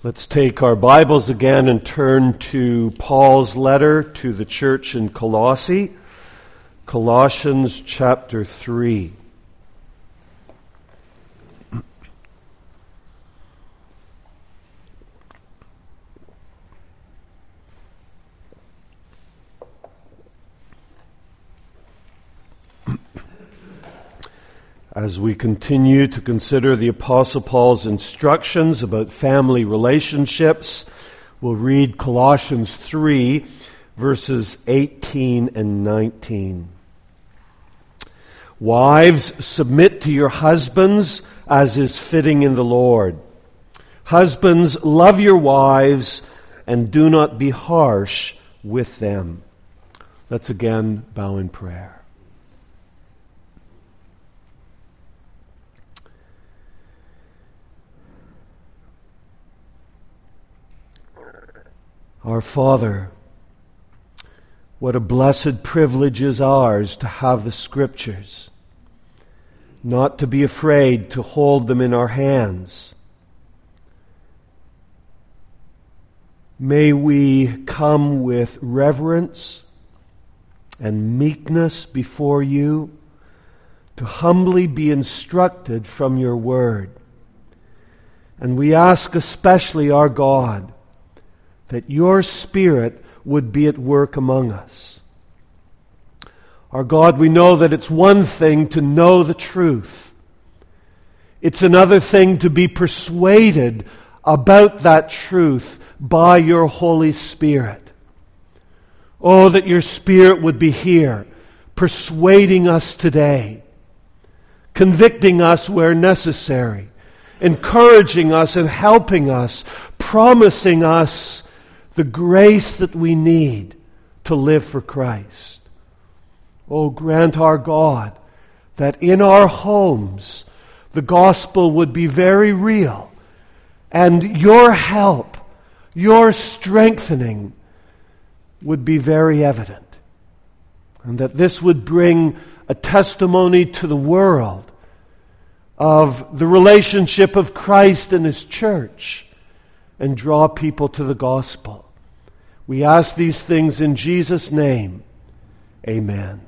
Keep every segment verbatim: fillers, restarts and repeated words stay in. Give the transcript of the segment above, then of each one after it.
Let's take our Bibles again and turn to Paul's letter to the church in Colossae, Colossians chapter three. As we continue to consider the Apostle Paul's instructions about family relationships, we'll read Colossians three, verses eighteen and nineteen. Wives, submit to your husbands as is fitting in the Lord. Husbands, love your wives and do not be harsh with them. Let's again bow in prayer. Our Father, what a blessed privilege is ours to have the Scriptures, not to be afraid to hold them in our hands. May we come with reverence and meekness before you to humbly be instructed from your Word. And we ask especially, our God, that your Spirit would be at work among us. Our God, we know that it's one thing to know the truth. It's another thing to be persuaded about that truth by your Holy Spirit. Oh, that your Spirit would be here, persuading us today, convicting us where necessary, encouraging us and helping us, promising us the grace that we need to live for Christ. Oh, grant, our God, that in our homes the gospel would be very real, and your help, your strengthening would be very evident, and that this would bring a testimony to the world of the relationship of Christ and His church and draw people to the gospel. We ask these things in Jesus' name. Amen.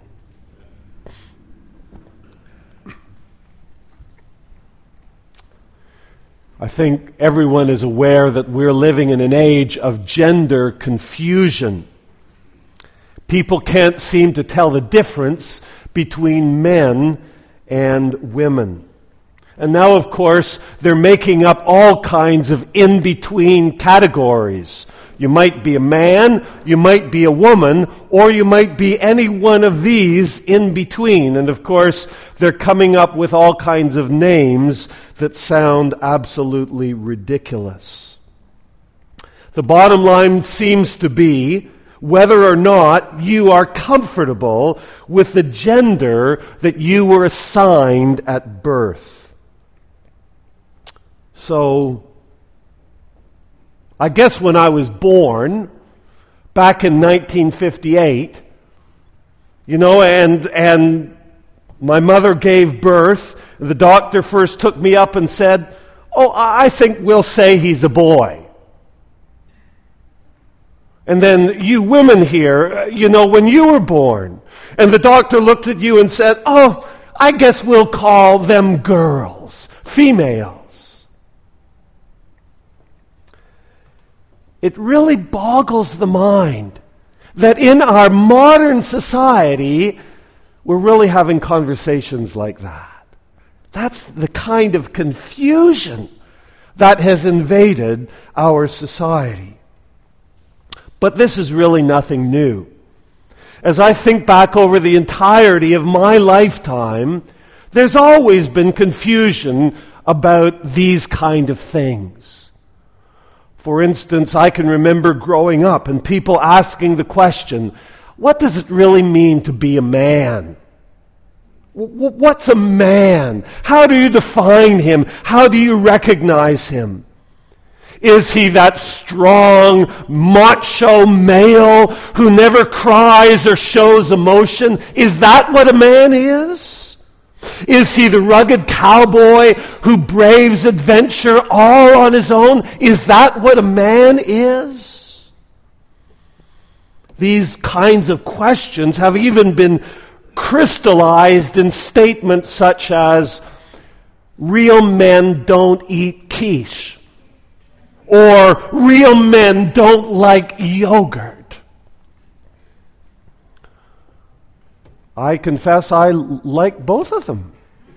I think everyone is aware that we're living in an age of gender confusion. People can't seem to tell the difference between men and women. And now, of course, they're making up all kinds of in-between categories. You might be a man, you might be a woman, or you might be any one of these in between. And of course, they're coming up with all kinds of names that sound absolutely ridiculous. The bottom line seems to be whether or not you are comfortable with the gender that you were assigned at birth. So, I guess when I was born, back in nineteen fifty-eight, you know, and and my mother gave birth, the doctor first took me up and said, oh, I think we'll say he's a boy. And then you women here, you know, when you were born, and the doctor looked at you and said, oh, I guess we'll call them girls, females. It really boggles the mind that in our modern society, we're really having conversations like that. That's the kind of confusion that has invaded our society. But this is really nothing new. As I think back over the entirety of my lifetime, there's always been confusion about these kind of things. For instance, I can remember growing up and people asking the question, what does it really mean to be a man? What's a man? How do you define him? How do you recognize him? Is he that strong, macho male who never cries or shows emotion? Is that what a man is? Is he the rugged cowboy who braves adventure all on his own? Is that what a man is? These kinds of questions have even been crystallized in statements such as, real men don't eat quiche, or real men don't like yogurt. I confess I like both of them.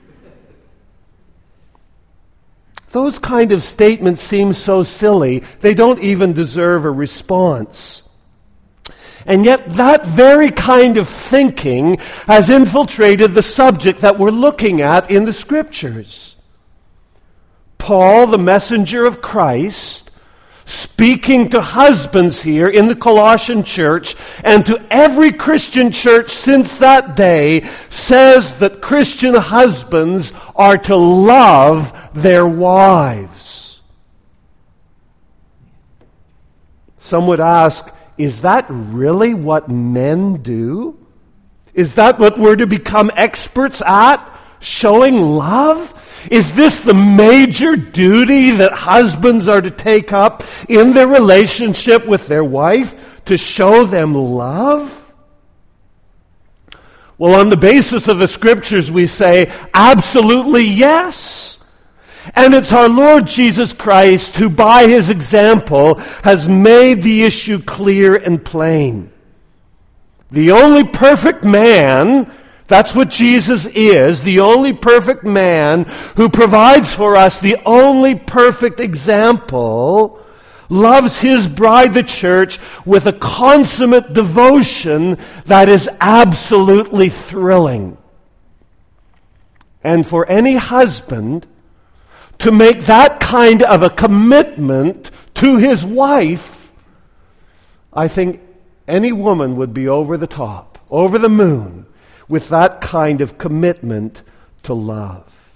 Those kind of statements seem so silly, they don't even deserve a response. And yet that very kind of thinking has infiltrated the subject that we're looking at in the Scriptures. Paul, the messenger of Christ, speaking to husbands here in the Colossian church and to every Christian church since that day, says that Christian husbands are to love their wives. Some would ask, is that really what men do? Is that what we're to become experts at? Showing love? Is this the major duty that husbands are to take up in their relationship with their wife, to show them love? Well, on the basis of the Scriptures, we say, absolutely yes. And it's our Lord Jesus Christ who, by his example, has made the issue clear and plain. The only perfect man, that's what Jesus is, the only perfect man who provides for us the only perfect example, loves his bride, the church, with a consummate devotion that is absolutely thrilling. And for any husband to make that kind of a commitment to his wife, I think any woman would be over the top, over the moon, with that kind of commitment to love.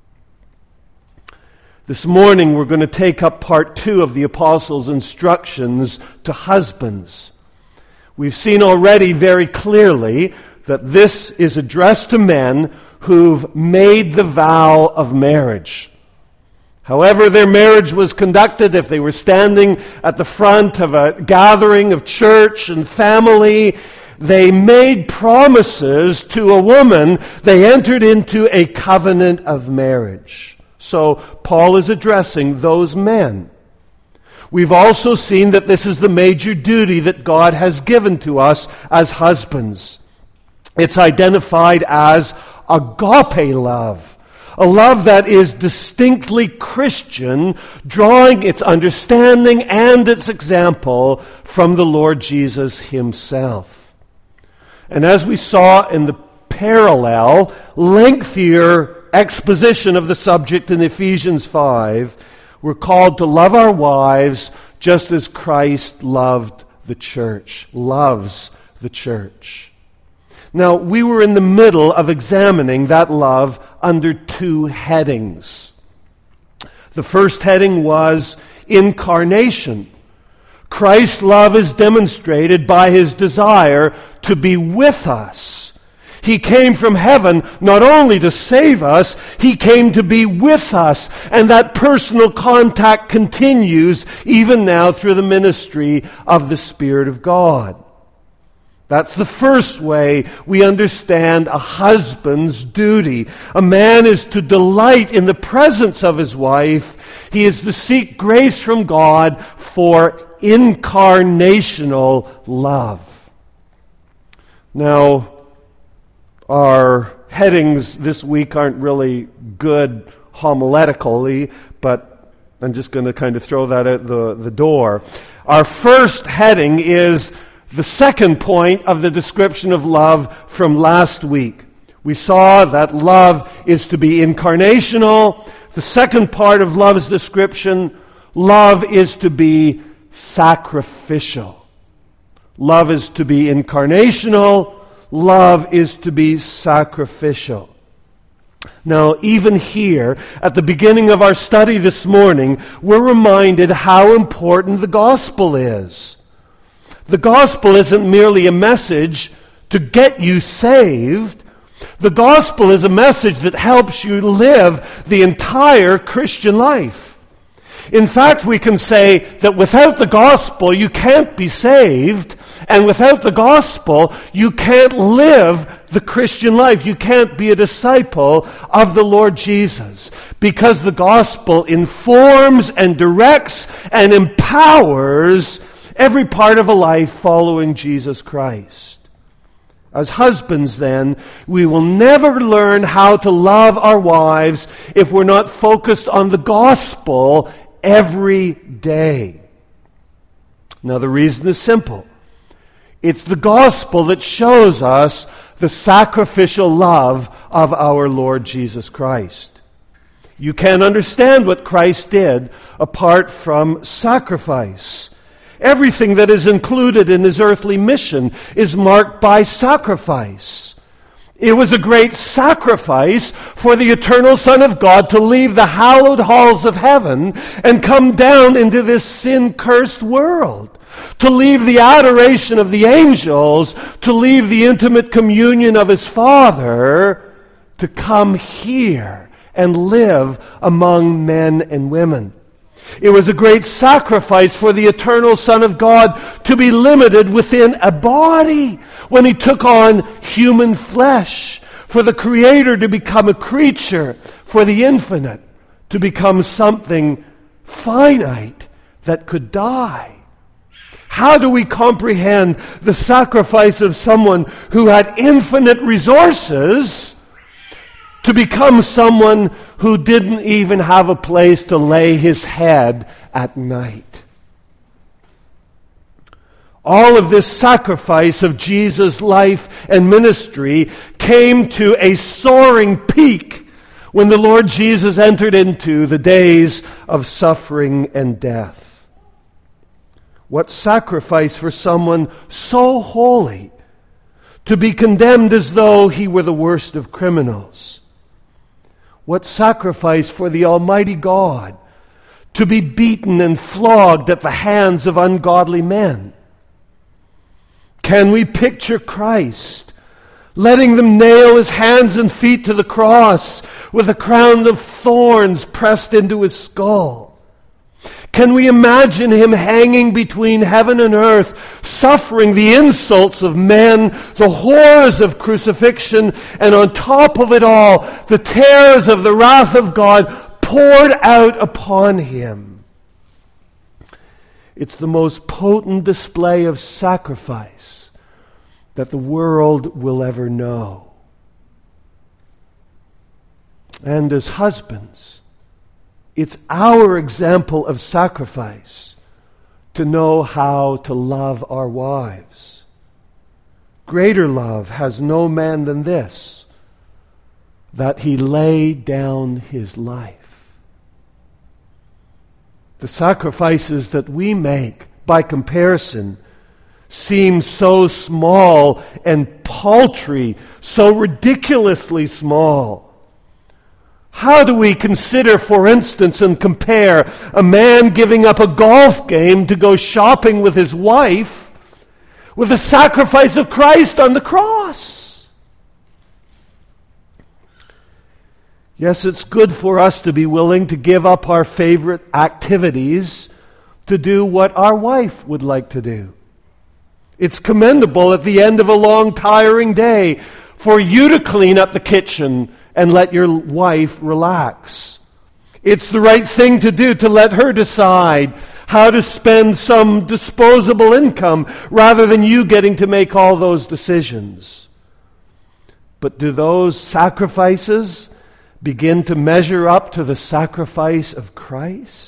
This morning we're going to take up part two of the Apostles' instructions to husbands. We've seen already very clearly that this is addressed to men who've made the vow of marriage. However their marriage was conducted, if they were standing at the front of a gathering of church and family, they made promises to a woman. They entered into a covenant of marriage. So Paul is addressing those men. We've also seen that this is the major duty that God has given to us as husbands. It's identified as agape love. A love that is distinctly Christian, drawing its understanding and its example from the Lord Jesus himself. And as we saw in the parallel, lengthier exposition of the subject in Ephesians five, we're called to love our wives just as Christ loved the church, loves the church. Now, we were in the middle of examining that love under two headings. The first heading was incarnation. Christ's love is demonstrated by his desire to be with us. He came from heaven not only to save us, he came to be with us. And that personal contact continues even now through the ministry of the Spirit of God. That's the first way we understand a husband's duty. A man is to delight in the presence of his wife. He is to seek grace from God for incarnational love. Now, our headings this week aren't really good homiletically, but I'm just going to kind of throw that out the, the door. Our first heading is the second point of the description of love from last week. We saw that love is to be incarnational. The second part of love's description, love is to be sacrificial. Love is to be incarnational. Love is to be sacrificial. Now, even here, at the beginning of our study this morning, we're reminded how important the gospel is. The gospel isn't merely a message to get you saved. The gospel is a message that helps you live the entire Christian life. In fact, we can say that without the gospel, you can't be saved, and without the gospel, you can't live the Christian life. You can't be a disciple of the Lord Jesus, because the gospel informs and directs and empowers every part of a life following Jesus Christ. As husbands, then, we will never learn how to love our wives if we're not focused on the gospel every day. Now, the reason is simple. It's the gospel that shows us the sacrificial love of our Lord Jesus Christ. You can't understand what Christ did apart from sacrifice. Everything that is included in his earthly mission is marked by sacrifice. It was a great sacrifice for the eternal Son of God to leave the hallowed halls of heaven and come down into this sin-cursed world, to leave the adoration of the angels, to leave the intimate communion of his Father, to come here and live among men and women. It was a great sacrifice for the eternal Son of God to be limited within a body when he took on human flesh, for the Creator to become a creature, for the infinite to become something finite that could die. How do we comprehend the sacrifice of someone who had infinite resources to become someone who didn't even have a place to lay his head at night? All of this sacrifice of Jesus' life and ministry came to a soaring peak when the Lord Jesus entered into the days of suffering and death. What sacrifice for someone so holy to be condemned as though he were the worst of criminals. What sacrifice for the Almighty God to be beaten and flogged at the hands of ungodly men. Can we picture Christ letting them nail his hands and feet to the cross with a crown of thorns pressed into his skull? Can we imagine him hanging between heaven and earth, suffering the insults of men, the horrors of crucifixion, and on top of it all, the terrors of the wrath of God poured out upon him? It's the most potent display of sacrifice that the world will ever know. And as husbands, it's our example of sacrifice to know how to love our wives. Greater love has no man than this, that he lay down his life. The sacrifices that we make, by comparison, seem so small and paltry, so ridiculously small. How do we consider, for instance, and compare a man giving up a golf game to go shopping with his wife with the sacrifice of Christ on the cross? Yes, it's good for us to be willing to give up our favorite activities to do what our wife would like to do. It's commendable at the end of a long, tiring day for you to clean up the kitchen and let your wife relax. It's the right thing to do to let her decide how to spend some disposable income rather than you getting to make all those decisions. But do those sacrifices begin to measure up to the sacrifice of Christ?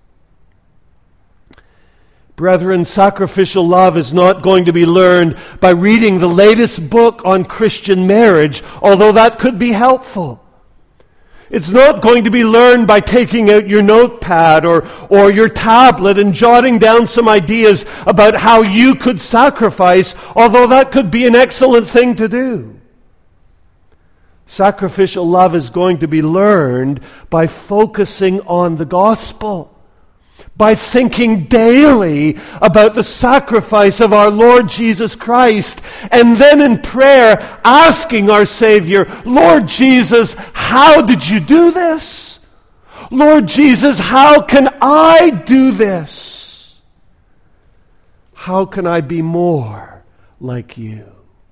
Brethren, sacrificial love is not going to be learned by reading the latest book on Christian marriage, although that could be helpful. It's not going to be learned by taking out your notepad or, or your tablet and jotting down some ideas about how you could sacrifice, although that could be an excellent thing to do. Sacrificial love is going to be learned by focusing on the gospel, by thinking daily about the sacrifice of our Lord Jesus Christ, and then in prayer asking our Savior, Lord Jesus, how did you do this? Lord Jesus, how can I do this? How can I be more like you?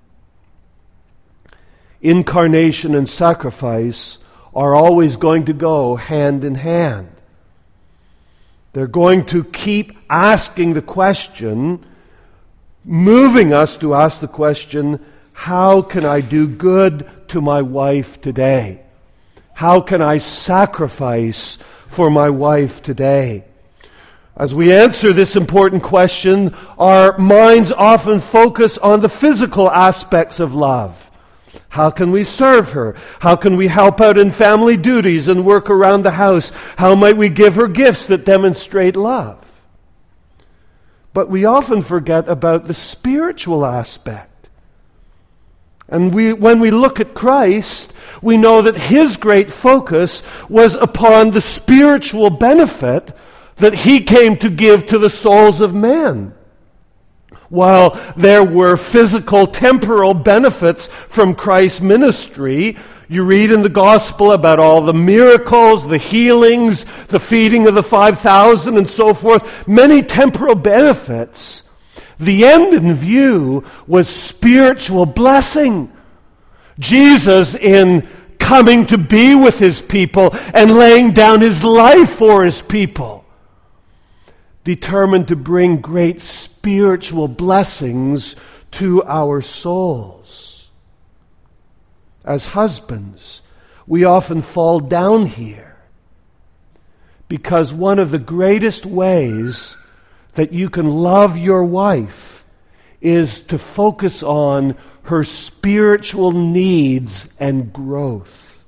Incarnation and sacrifice are always going to go hand in hand. They're going to keep asking the question, moving us to ask the question, how can I do good to my wife today? How can I sacrifice for my wife today? As we answer this important question, our minds often focus on the physical aspects of love. How can we serve her? How can we help out in family duties and work around the house? How might we give her gifts that demonstrate love? But we often forget about the spiritual aspect. And we, when we look at Christ, we know that his great focus was upon the spiritual benefit that he came to give to the souls of men. While there were physical, temporal benefits from Christ's ministry, you read in the gospel about all the miracles, the healings, the feeding of the five thousand and so forth, many temporal benefits. The end in view was spiritual blessing. Jesus, in coming to be with his people and laying down his life for his people, determined to bring great spiritual blessings to our souls. As husbands, we often fall down here because one of the greatest ways that you can love your wife is to focus on her spiritual needs and growth.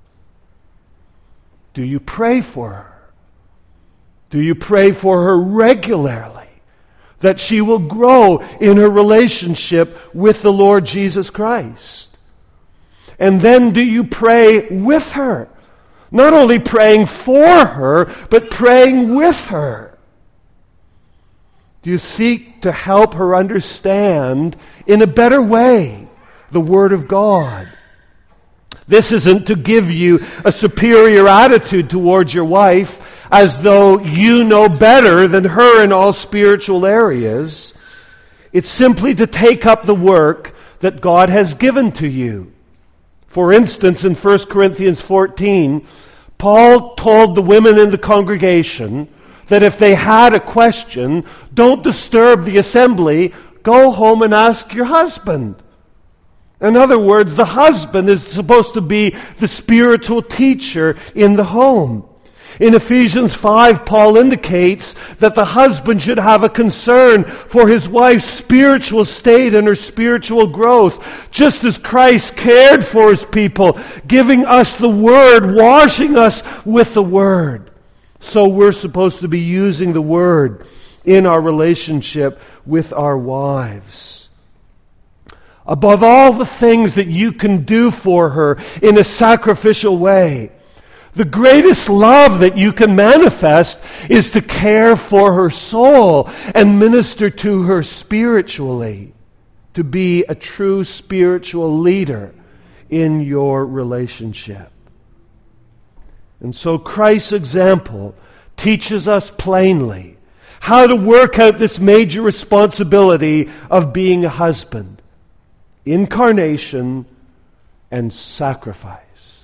Do you pray for her? Do you pray for her regularly, that she will grow in her relationship with the Lord Jesus Christ? And then do you pray with her? Not only praying for her, but praying with her. Do you seek to help her understand in a better way the Word of God? This isn't to give you a superior attitude towards your wife, as though you know better than her in all spiritual areas. It's simply to take up the work that God has given to you. For instance, in First Corinthians fourteen, Paul told the women in the congregation that if they had a question, don't disturb the assembly, go home and ask your husband. In other words, the husband is supposed to be the spiritual teacher in the home. In Ephesians five, Paul indicates that the husband should have a concern for his wife's spiritual state and her spiritual growth, just as Christ cared for his people, giving us the Word, washing us with the Word. So we're supposed to be using the Word in our relationship with our wives. Above all the things that you can do for her in a sacrificial way, the greatest love that you can manifest is to care for her soul and minister to her spiritually, to be a true spiritual leader in your relationship. And so Christ's example teaches us plainly how to work out this major responsibility of being a husband: incarnation and sacrifice.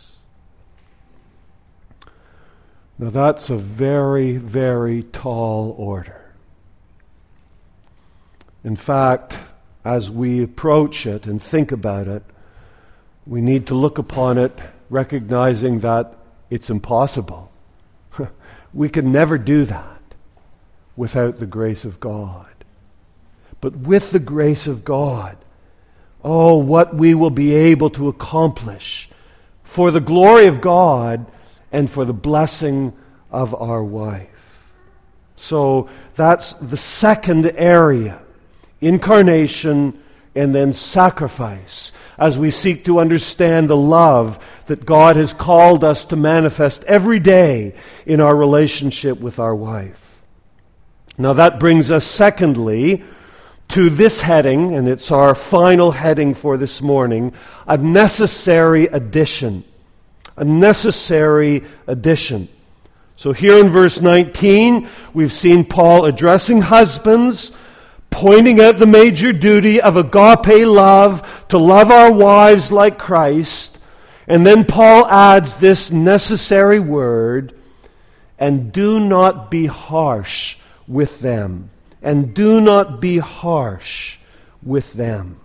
Now that's a very, very tall order. In fact, as we approach it and think about it, we need to look upon it recognizing that it's impossible. We can never do that without the grace of God. But with the grace of God, oh, what we will be able to accomplish for the glory of God and for the blessing of our wife. So that's the second area, incarnation and then sacrifice, as we seek to understand the love that God has called us to manifest every day in our relationship with our wife. Now that brings us, secondly, to this heading, and it's our final heading for this morning, a necessary addition. A necessary addition. So here in verse nineteen, we've seen Paul addressing husbands, pointing out the major duty of agape love, to love our wives like Christ. And then Paul adds this necessary word, and do not be harsh with them. And do not be harsh with them.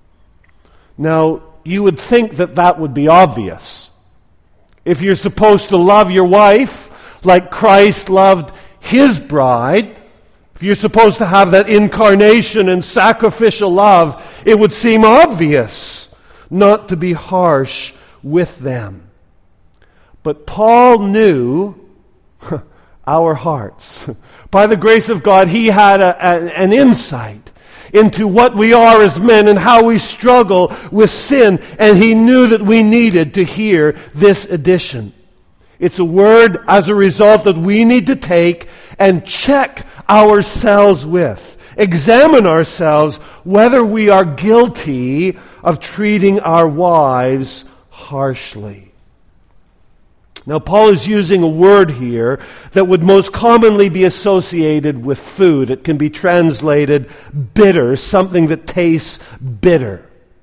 Now, you would think that that would be obvious. If you're supposed to love your wife like Christ loved his bride, if you're supposed to have that incarnation and sacrificial love, it would seem obvious not to be harsh with them. But Paul knew our hearts. By the grace of God, he had a, a, an insight into what we are as men and how we struggle with sin, and he knew that we needed to hear this addition. It's a word as a result that we need to take and check ourselves with. Examine ourselves whether we are guilty of treating our wives harshly. Now, Paul is using a word here that would most commonly be associated with food. It can be translated bitter, something that tastes bitter.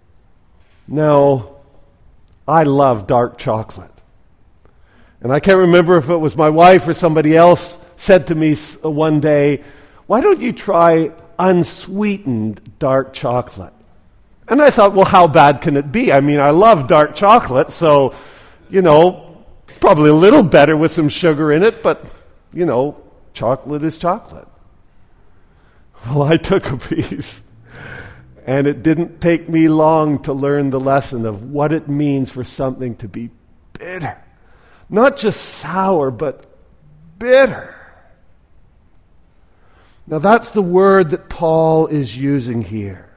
Now, I love dark chocolate. And I can't remember if it was my wife or somebody else said to me one day, why don't you try unsweetened dark chocolate? And I thought, well, how bad can it be? I mean, I love dark chocolate, so, you know, it's probably a little better with some sugar in it, but, you know, chocolate is chocolate. Well, I took a piece, and it didn't take me long to learn the lesson of what it means for something to be bitter. Not just sour, but bitter. Now that's the word that Paul is using here.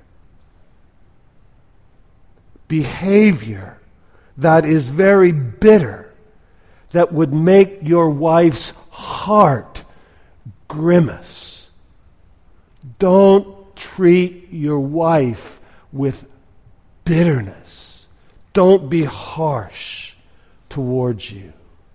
Behavior that is very bitter, that would make your wife's heart grimace. Don't treat your wife with bitterness. Don't be harsh towards you.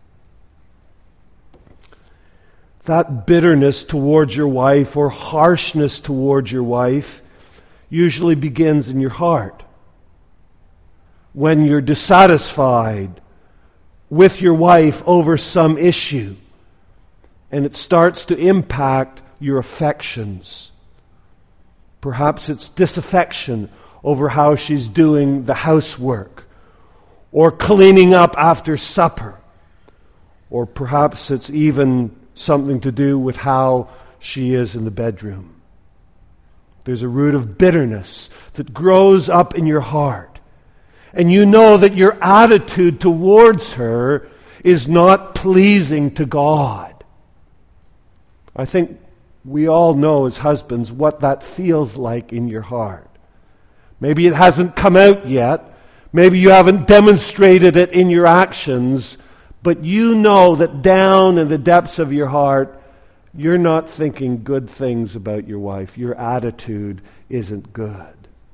That bitterness towards your wife or harshness towards your wife usually begins in your heart. When you're dissatisfied with your wife over some issue, and it starts to impact your affections. Perhaps it's disaffection over how she's doing the housework, or cleaning up after supper, or perhaps it's even something to do with how she is in the bedroom. There's a root of bitterness that grows up in your heart. And you know that your attitude towards her is not pleasing to God. I think we all know as husbands what that feels like in your heart. Maybe it hasn't come out yet. Maybe you haven't demonstrated it in your actions. But you know that down in the depths of your heart, you're not thinking good things about your wife. Your attitude isn't good.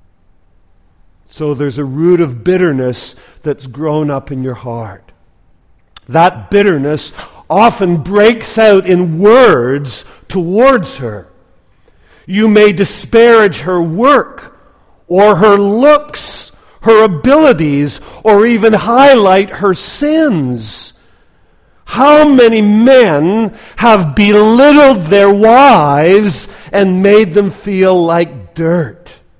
So there's a root of bitterness that's grown up in your heart. That bitterness often breaks out in words towards her. You may disparage her work or her looks, her abilities, or even highlight her sins. How many men have belittled their wives and made them feel like dirt?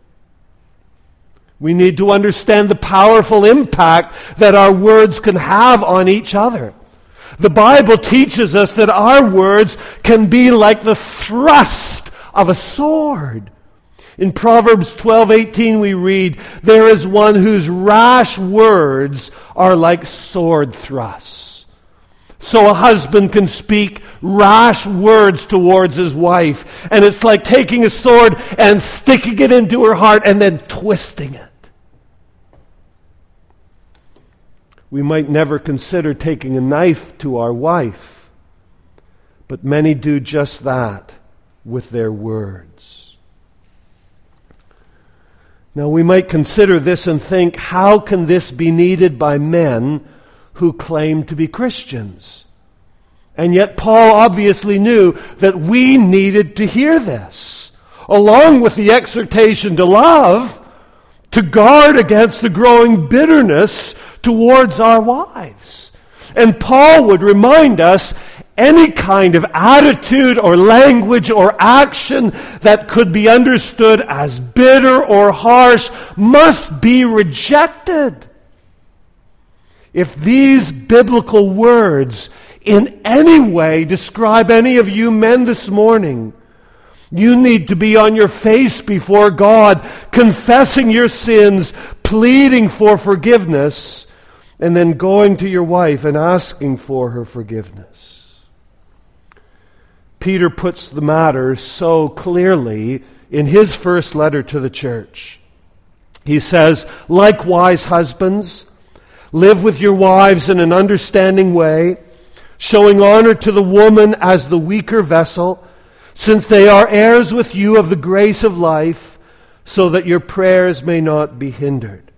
We need to understand the powerful impact that our words can have on each other. The Bible teaches us that our words can be like the thrust of a sword. In Proverbs twelve eighteen we read, "There is one whose rash words are like sword thrusts." So a husband can speak rash words towards his wife, and it's like taking a sword and sticking it into her heart and then twisting it. We might never consider taking a knife to our wife, but many do just that with their words. Now we might consider this and think, how can this be needed by men who claim to be Christians? And yet Paul obviously knew that we needed to hear this, along with the exhortation to love, to guard against the growing bitterness towards our wives. And Paul would remind us, any kind of attitude or language or action that could be understood as bitter or harsh must be rejected. If these biblical words in any way describe any of you men this morning, you need to be on your face before God, confessing your sins, pleading for forgiveness, and then going to your wife and asking for her forgiveness. Peter puts the matter so clearly in his first letter to the church. He says, "Likewise, husbands, live with your wives in an understanding way, showing honor to the woman as the weaker vessel, since they are heirs with you of the grace of life, so that your prayers may not be hindered."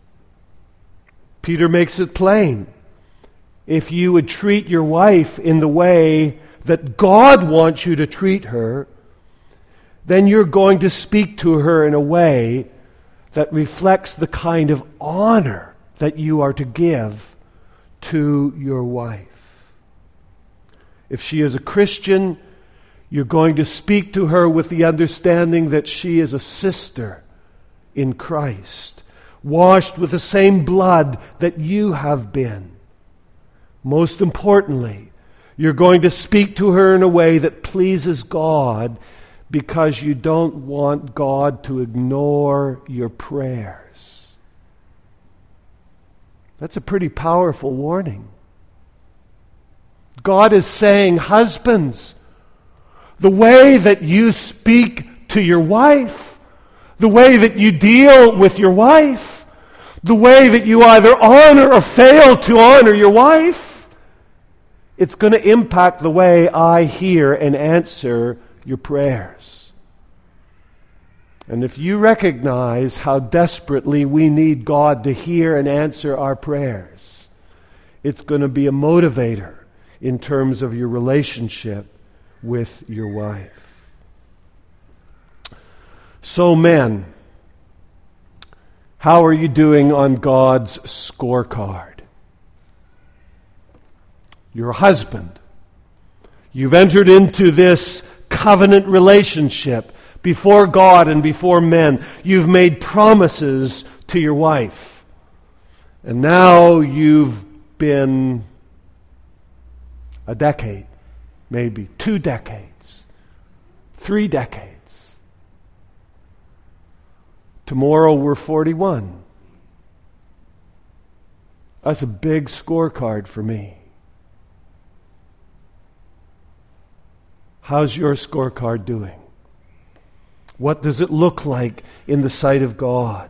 Peter makes it plain. If you would treat your wife in the way that God wants you to treat her, then you're going to speak to her in a way that reflects the kind of honor that you are to give to your wife. If she is a Christian, you're going to speak to her with the understanding that she is a sister in Christ, washed with the same blood that you have been. Most importantly, you're going to speak to her in a way that pleases God, because you don't want God to ignore your prayers. That's a pretty powerful warning. God is saying, husbands, the way that you speak to your wife, the way that you deal with your wife, the way that you either honor or fail to honor your wife, it's going to impact the way I hear and answer your prayers. And if you recognize how desperately we need God to hear and answer our prayers, it's going to be a motivator in terms of your relationship with your wife. So men, how are you doing on God's scorecard? You're a husband. You've entered into this covenant relationship before God and before men. You've made promises to your wife. And now you've been a decade, maybe two decades, three decades. Tomorrow we're forty-one. That's a big scorecard for me. How's your scorecard doing? What does it look like in the sight of God?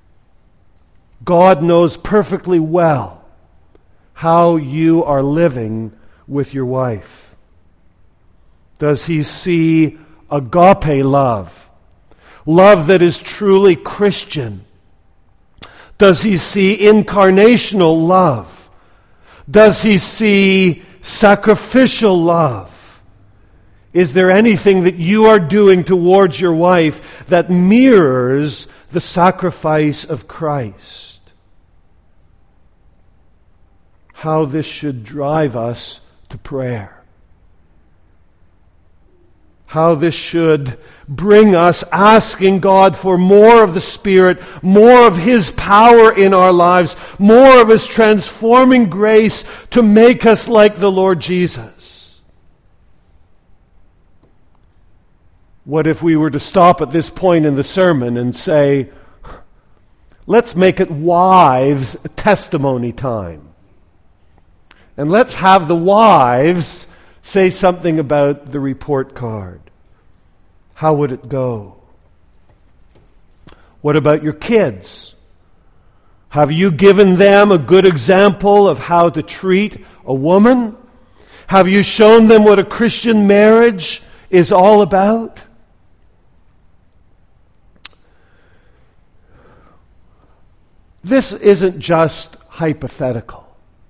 God knows perfectly well how you are living with your wife. Does he see agape love? Love that is truly Christian? Does he see incarnational love? Does he see sacrificial love? Is there anything that you are doing towards your wife that mirrors the sacrifice of Christ? How this should drive us to prayer. How this should bring us asking God for more of the Spirit, more of His power in our lives, more of His transforming grace to make us like the Lord Jesus. What if we were to stop at this point in the sermon and say, let's make it wives' testimony time. And let's have the wives say something about the report card. How would it go? What about your kids? Have you given them a good example of how to treat a woman? Have you shown them what a Christian marriage is all about? This isn't just hypothetical.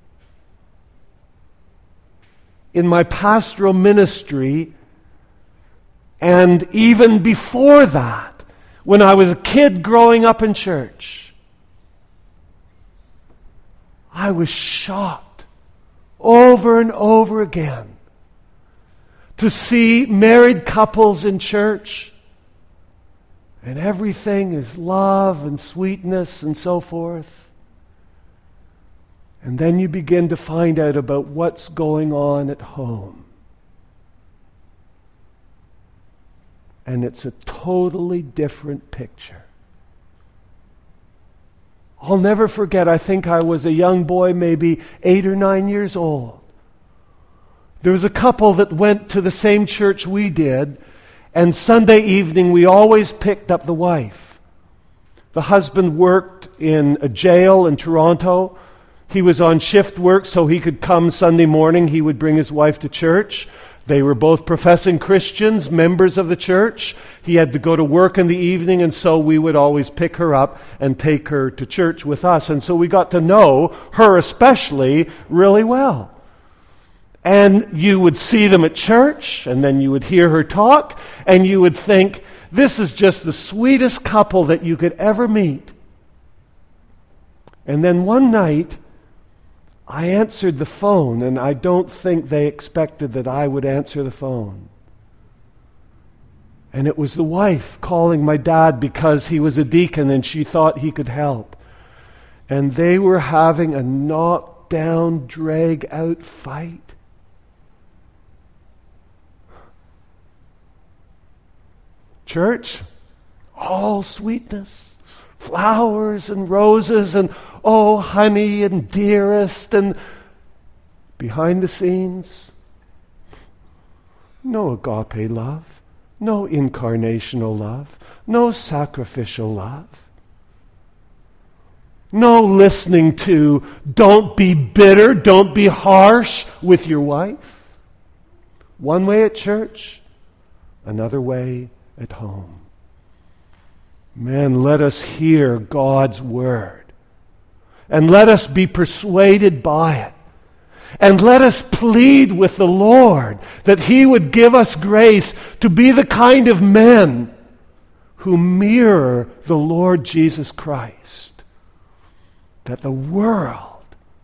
In my pastoral ministry, and even before that, when I was a kid growing up in church, I was shocked over and over again to see married couples in church, and everything is love and sweetness and so forth. And then you begin to find out about what's going on at home. And it's a totally different picture. I'll never forget, I think I was a young boy, maybe eight or nine years old. There was a couple that went to the same church we did, and Sunday evening we always picked up the wife. The husband worked in a jail in Toronto. He was on shift work, so he could come Sunday morning. He would bring his wife to church. They were both professing Christians, members of the church. He had to go to work in the evening, and so we would always pick her up and take her to church with us. And so we got to know her especially really well. And you would see them at church, and then you would hear her talk, and you would think, this is just the sweetest couple that you could ever meet. And then one night, I answered the phone, and I don't think they expected that I would answer the phone. And it was the wife calling my dad because he was a deacon and she thought he could help. And they were having a knockdown, drag-out fight. Church, all sweetness, flowers and roses and oh, honey and dearest, and behind the scenes, no agape love, no incarnational love, no sacrificial love, no listening to, don't be bitter, don't be harsh with your wife. One way at church, another way at home. Man, let us hear God's word. And let us be persuaded by it. And let us plead with the Lord that He would give us grace to be the kind of men who mirror the Lord Jesus Christ. That the world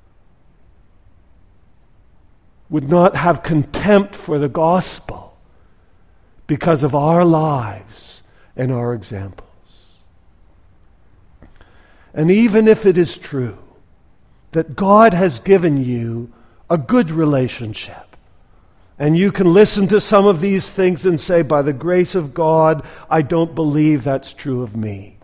would not have contempt for the gospel because of our lives and our examples. And even if it is true that God has given you a good relationship, and you can listen to some of these things and say, by the grace of God, I don't believe that's true of me.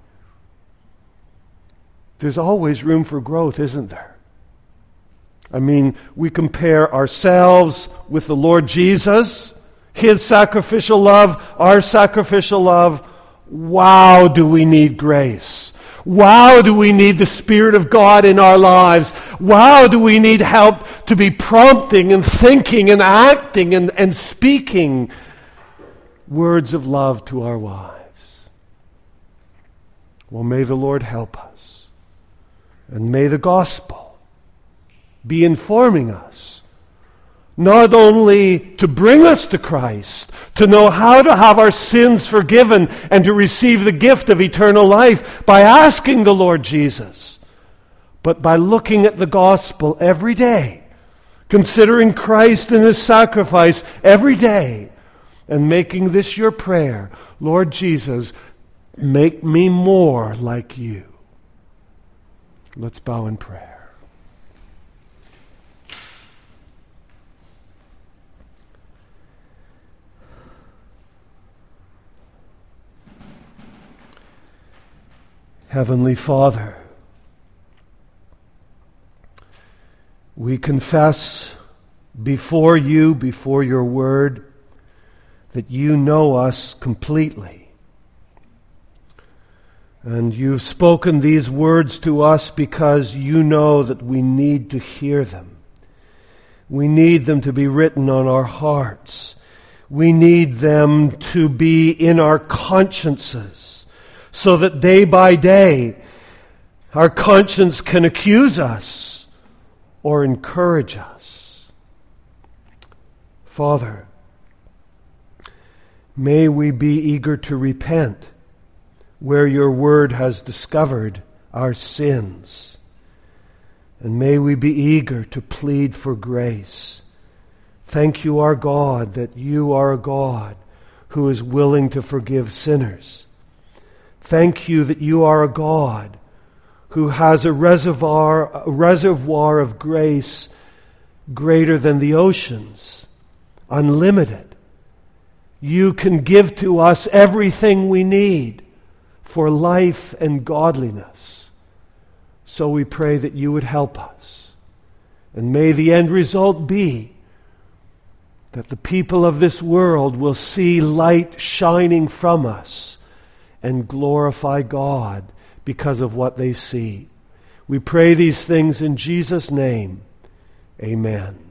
There's always room for growth, isn't there? I mean, we compare ourselves with the Lord Jesus, His sacrificial love, our sacrificial love. Wow, do we need grace. Wow, do we need the Spirit of God in our lives. Wow, do we need help to be prompting and thinking and acting and, and speaking words of love to our wives. Well, may the Lord help us. And may the gospel be informing us not only to bring us to Christ, to know how to have our sins forgiven and to receive the gift of eternal life by asking the Lord Jesus, but by looking at the gospel every day, considering Christ and His sacrifice every day, and making this your prayer, Lord Jesus, make me more like You. Let's bow in prayer. Heavenly Father, we confess before You, before Your word, that You know us completely. And You've spoken these words to us because You know that we need to hear them. We need them to be written on our hearts. We need them to be in our consciences so that day by day our conscience can accuse us or encourage us. Father, may we be eager to repent where your word has discovered our sins. And may we be eager to plead for grace. Thank you, our God, that you are a God who is willing to forgive sinners. Thank you that you are a God who has a reservoir, a reservoir of grace greater than the oceans, unlimited. You can give to us everything we need for life and godliness. So we pray that you would help us. And may the end result be that the people of this world will see light shining from us and glorify God because of what they see. We pray these things in Jesus' name. Amen.